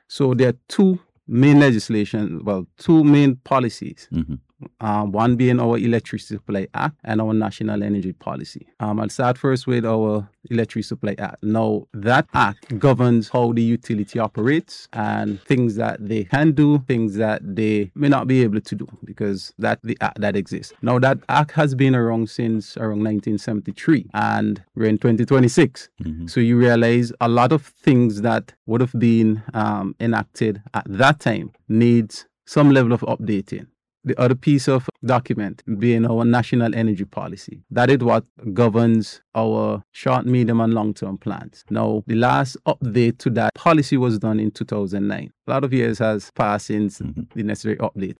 So there are two main legislation, two main policies. One being our Electricity Supply Act and our National Energy Policy. I'll start first with our Electricity Supply Act. Now, that act governs how the utility operates and things that they can do, things that they may not be able to do, because that's the act that exists. Now, that act has been around since around 1973, and we're in 2026. So you realize a lot of things that would have been enacted at that time needs some level of updating. The other piece of document being our National Energy Policy. That is what governs our short, medium, and long-term plans. Now, the last update to that policy was done in 2009. A lot of years has passed since the necessary update.